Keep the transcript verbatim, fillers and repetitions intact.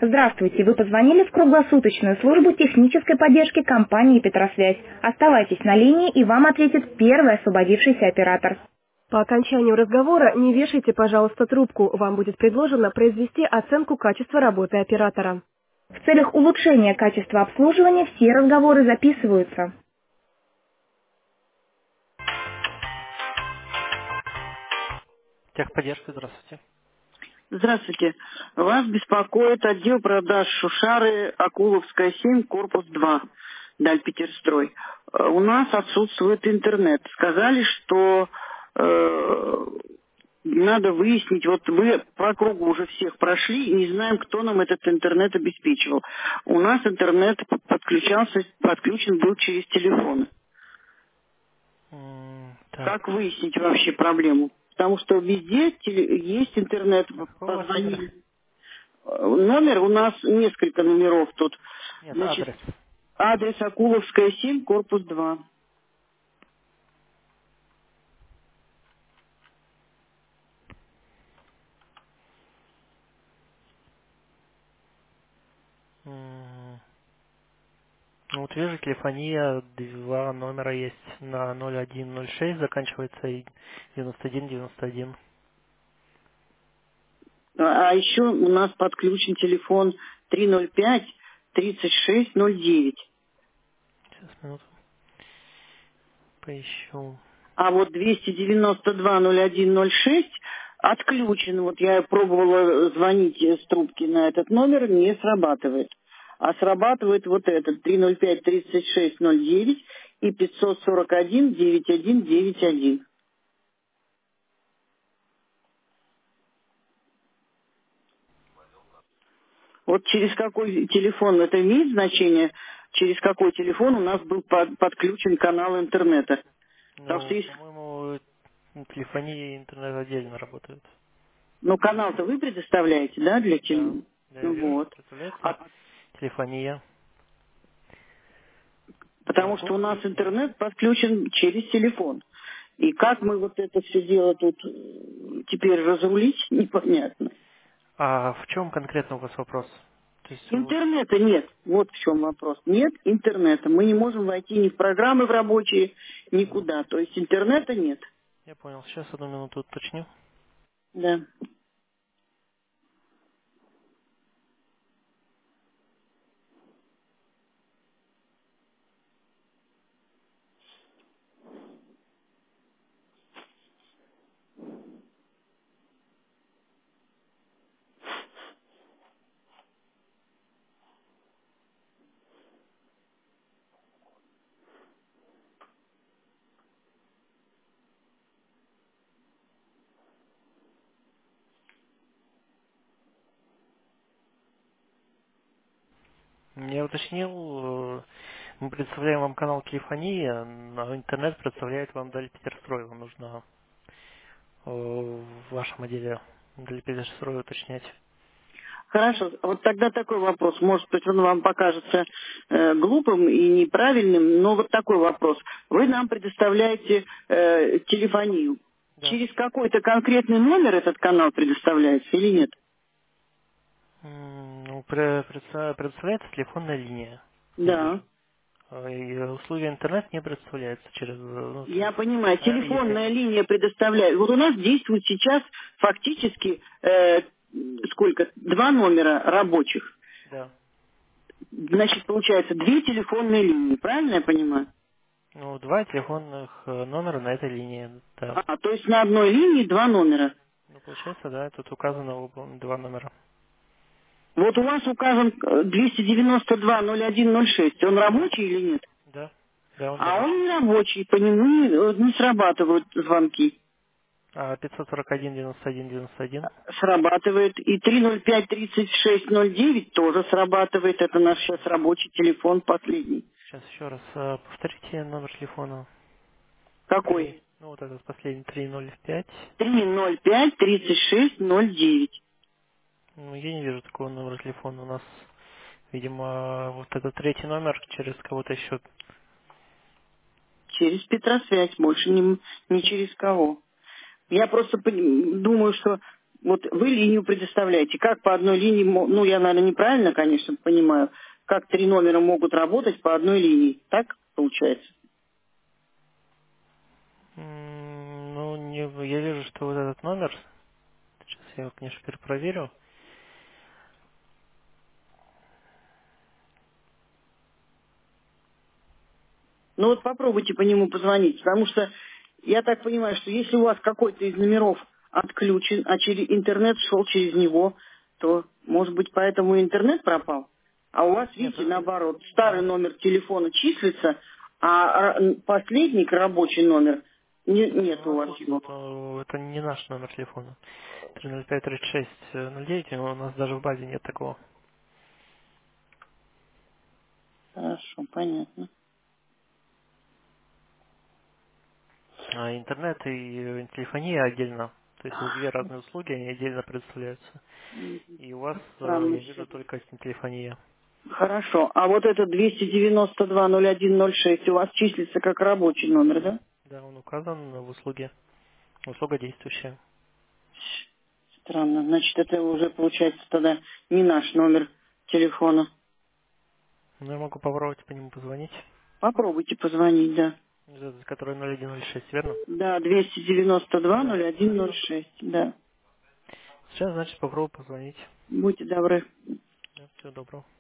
Здравствуйте, вы позвонили в круглосуточную службу технической поддержки компании «Петросвязь». Оставайтесь на линии, и вам ответит первый освободившийся оператор. По окончанию разговора не вешайте, пожалуйста, трубку. Вам будет предложено произвести оценку качества работы оператора. В целях улучшения качества обслуживания все разговоры записываются. Техподдержка, здравствуйте. Здравствуйте. Вас беспокоит отдел продаж Шушары, Акуловская, семь, корпус два, Дальпетерстрой. Э, У нас отсутствует интернет. Сказали, что э, надо выяснить, вот вы по кругу уже всех прошли, и не знаем, кто нам этот интернет обеспечивал. У нас интернет подключался, подключен был через телефон. М, Как Так, выяснить вообще проблему? Потому что везде теле- есть интернет, а какой у вас номер? позвонили. Э, Номер, у нас несколько номеров тут. Нет, Значит, адрес. адрес Акуловская, семь, корпус два. М, Ну, вот вижу, телефония, два номера есть на ноль один ноль шесть, заканчивается и девяносто один девяносто один. А а еще у нас подключен телефон триста ноль пять тридцать шесть ноль девять. Сейчас, минуту, поищу. А вот двести девяносто два ноль один ноль шесть отключен. Вот я пробовала звонить с трубки на этот номер, не срабатывает. А срабатывает вот этот триста ноль пять тридцать шесть ноль девять и пятьсот сорок один девяносто один девяносто один. Вот через какой телефон, это имеет значение, через какой телефон у нас был под- подключен канал интернета? Потому что Ну, есть, по-моему, телефония и интернет отдельно работают. ну, канал-то вы предоставляете, да, для Да, теле... да, я Ну вижу, что вот. представляется А телефония. потому что у Акуловская нас семь. интернет подключен через телефон. И как мы вот это все дело тут э, теперь разрулить, непонятно. А в чем конкретно у вас вопрос? То есть, вы- Интернета нет. Вот в чем вопрос. Нет интернета. Мы не можем войти ни в программы в рабочие, Мгм. никуда. То есть интернета нет. Я понял, сейчас одну минуту уточню. Да. Я уточнил, э, мы предоставляем вам канал телефонии, а интернет представляет вам Дальпетерстрой. Вам нужно э, в вашем отделе Дальпетерстрой уточнять. Хорошо. Вот тогда такой вопрос. Может быть, он вам покажется э, глупым и неправильным, но вот такой вопрос. Вы нам предоставляете э, телефонию. Да. Через какой-то конкретный номер этот канал предоставляется или нет? М, Ну, пре- предста- предоставляется телефонная линия, я Да. вижу. А, И услуги интернет не представляется через, э, ну, то Я есть, понимаю, а, если... телефонная линия предоставляет. Вот у нас действует сейчас фактически э, сколько? Два номера рабочих. Да. Значит, получается две телефонные линии, правильно я понимаю? Ну, два телефонных э, номера на этой линии, да. А, то есть на одной линии два номера. Ну, получается, да, тут указано оба- два номера. Вот у вас указан э, двести девяносто два ноль один ноль шесть. Он Да. рабочий или нет? Да. Да, он А он рабочий. не рабочий, по нему не, э, не срабатывают звонки. А пятьсот сорок один девяносто один девяносто один. Срабатывает. И три ноль пять тридцать шесть ноль девять тоже срабатывает. Это наш сейчас рабочий телефон последний. Сейчас еще раз э, повторите номер телефона. Три. Какой? Ну, вот этот последний три ноль пять. три ноль пять тридцать шесть ноль девять. Ну, я не вижу такого номера телефона у нас. Видимо, вот этот третий номер через кого-то еще. Через Петросвязь, больше не, не через кого. Я просто пон- думаю, что Вот вы линию предоставляете. Как по одной линии, мо- ну, я, наверное, неправильно, конечно, понимаю, как три номера могут работать по одной линии. Так получается? М, Ну, не, я вижу, что вот этот номер, сейчас я его, конечно, перепроверю. Ну вот попробуйте по нему позвонить, потому что я так понимаю, что если у вас какой-то из номеров отключен, а через интернет шел через него, то, может быть, поэтому и интернет пропал? А у вас, Нет, видите, э, наоборот, старый да. номер телефона числится, а р- последний рабочий номер не- У нет у нас вас вот, его. э, это не наш номер телефона. три ноль пять тридцать шесть ноль девять, у нас даже в базе нет такого. Хорошо, понятно. А интернет и э, телефония отдельно. То есть это две разные услуги, они отдельно предоставляются. Мгм. И у вас, э, Странно я вижу, всё. только телефония. Хорошо. А вот это двести девяносто два ноль один ноль шесть у вас числится как рабочий номер, да? Да, он указан в услуге. Услуга действующая. Странно. Значит, это уже получается тогда не наш номер телефона. Ну, я могу попробовать по нему позвонить. Попробуйте позвонить, да. Этот, который ноль один ноль шесть, верно? Да, двести девяносто два Да. ноль один ноль шесть, да. Сейчас, значит, попробую позвонить. Будьте добры. Да, всего доброго.